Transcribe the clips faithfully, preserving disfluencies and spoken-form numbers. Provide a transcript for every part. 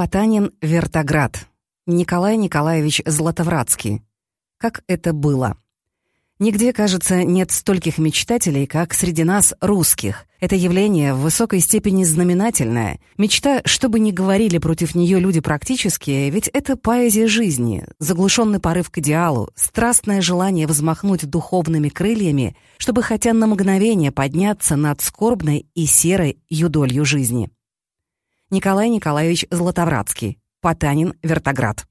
Потанин, Вертоград. Николай Николаевич Златовратский. Как это было? Нигде, кажется, нет стольких мечтателей, как среди нас, русских. Это явление в высокой степени знаменательное. Мечта, что бы ни говорили против нее люди практические, ведь это поэзия жизни, заглушенный порыв к идеалу, страстное желание взмахнуть духовными крыльями, чтобы хотя на мгновение подняться над скорбной и серой юдолью жизни. Николай Николаевич Златовратский. Потанин, Вертоград.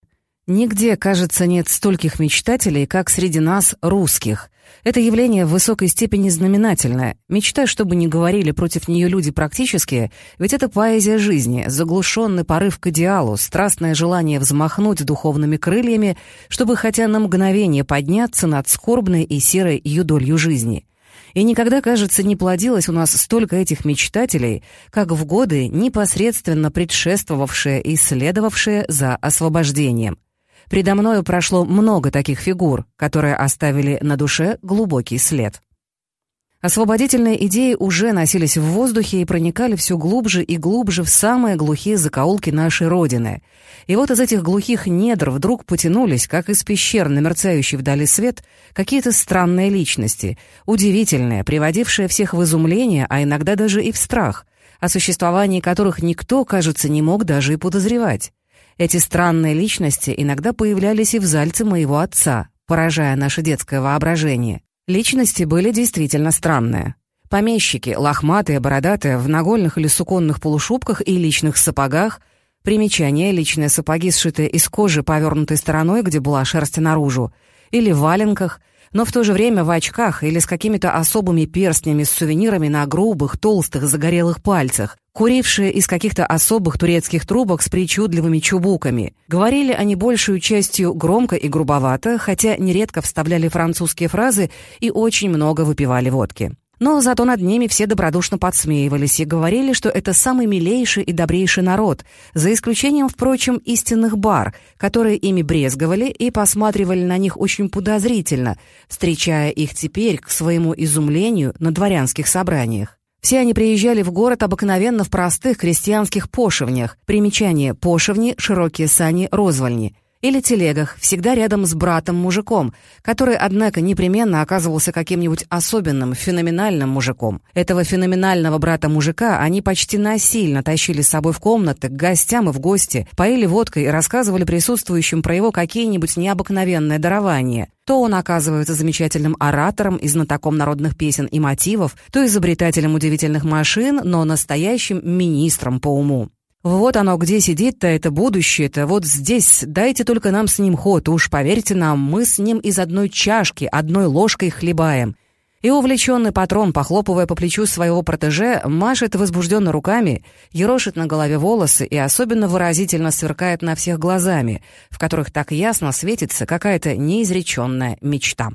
Нигде, кажется, нет стольких мечтателей, как среди нас, русских. Это явление в высокой степени знаменательное. Мечта, что бы ни говорили против нее люди практические, ведь это поэзия жизни, заглушенный порыв к идеалу, страстное желание взмахнуть духовными крыльями, чтобы хотя на мгновение подняться над скорбной и серой юдолью жизни. И никогда, кажется, не плодилось у нас столько этих мечтателей, как в годы, непосредственно предшествовавшие и следовавшие за освобождением. Предо мною прошло много таких фигур, которые оставили на душе глубокий след. Освободительные идеи уже носились в воздухе и проникали все глубже и глубже в самые глухие закоулки нашей Родины. И вот из этих глухих недр вдруг потянулись, как из пещер на мерцающий вдали свет, какие-то странные личности, удивительные, приводившие всех в изумление, а иногда даже и в страх, о существовании которых никто, кажется, не мог даже и подозревать. Эти странные личности иногда появлялись и в Зальце моего отца, поражая наше детское воображение. Личности были действительно странные. Помещики, лохматые, бородатые, в нагольных или суконных полушубках и личных сапогах. Примечание: личные сапоги, сшитые из кожи, повернутой стороной, где была шерсть наружу. Или в валенках, но в то же время в очках или с какими-то особыми перстнями с сувенирами на грубых, толстых, загорелых пальцах. Курившие из каких-то особых турецких трубок с причудливыми чубуками. Говорили они большую частью громко и грубовато, хотя нередко вставляли французские фразы и очень много выпивали водки. Но зато над ними все добродушно подсмеивались и говорили, что это самый милейший и добрейший народ, за исключением, впрочем, истинных бар, которые ими брезговали и посматривали на них очень подозрительно, встречая их теперь, к своему изумлению, на дворянских собраниях. Все они приезжали в город обыкновенно в простых крестьянских пошивнях, примечание: пошивни, широкие сани, розвальни, или телегах, всегда рядом с братом-мужиком, который, однако, непременно оказывался каким-нибудь особенным, феноменальным мужиком. Этого феноменального брата-мужика они почти насильно тащили с собой в комнаты, к гостям и в гости, поили водкой и рассказывали присутствующим про его какие-нибудь необыкновенные дарования. То он оказывается замечательным оратором и знатоком народных песен и мотивов, то изобретателем удивительных машин, но настоящим министром по уму. Вот оно где сидит-то, это будущее-то, вот здесь, дайте только нам с ним ход, уж поверьте нам, мы с ним из одной чашки, одной ложкой хлебаем. И увлеченный патрон, похлопывая по плечу своего протеже, машет возбужденно руками, ерошит на голове волосы и особенно выразительно сверкает на всех глазами, в которых так ясно светится какая-то неизреченная мечта.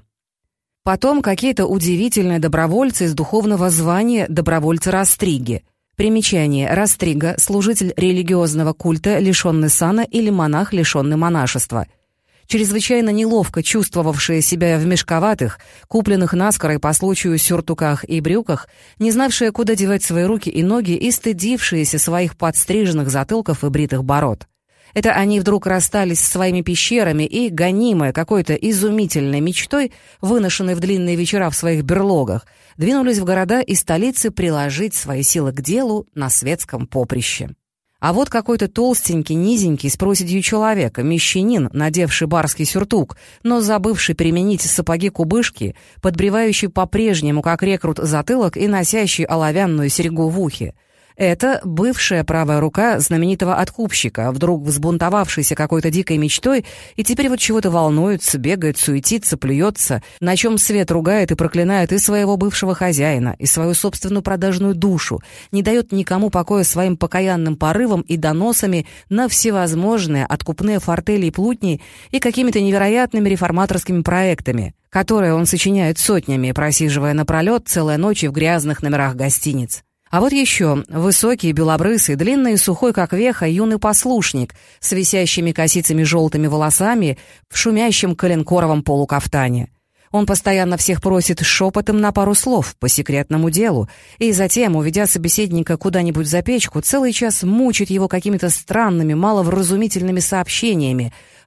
Потом какие-то удивительные добровольцы из духовного звания добровольцы-растриги. Примечание: растрига — служитель религиозного культа, лишенный сана, или монах, лишенный монашества. Чрезвычайно неловко чувствовавшие себя в мешковатых, купленных наскоро и по случаю сюртуках и брюках, не знавшие, куда девать свои руки и ноги и стыдившиеся своих подстриженных затылков и бритых бород. Это они вдруг расстались с своими пещерами и, гонимые какой-то изумительной мечтой, выношенной в длинные вечера в своих берлогах, двинулись в города и столицы приложить свои силы к делу на светском поприще. А вот какой-то толстенький, низенький, с проседью человека, мещанин, надевший барский сюртук, но забывший применить сапоги-кубышки, подбривающий по-прежнему, как рекрут, затылок и носящий оловянную серьгу в ухе. Это бывшая правая рука знаменитого откупщика, вдруг взбунтовавшийся какой-то дикой мечтой, и теперь вот чего-то волнуется, бегает, суетится, плюется, на чем свет ругает и проклинает и своего бывшего хозяина, и свою собственную продажную душу, не дает никому покоя своим покаянным порывам и доносами на всевозможные откупные фортели и плутни и какими-то невероятными реформаторскими проектами, которые он сочиняет сотнями, просиживая напролет целые ночи в грязных номерах гостиниц. А вот еще высокий, белобрысый, длинный и сухой, как веха, юный послушник с висящими косицами желтыми волосами в шумящем коленкоровом полукафтане. Он постоянно всех просит шепотом на пару слов по секретному делу, и затем, уведя собеседника куда-нибудь за печку, целый час мучит его какими-то странными, маловразумительными сообщениями,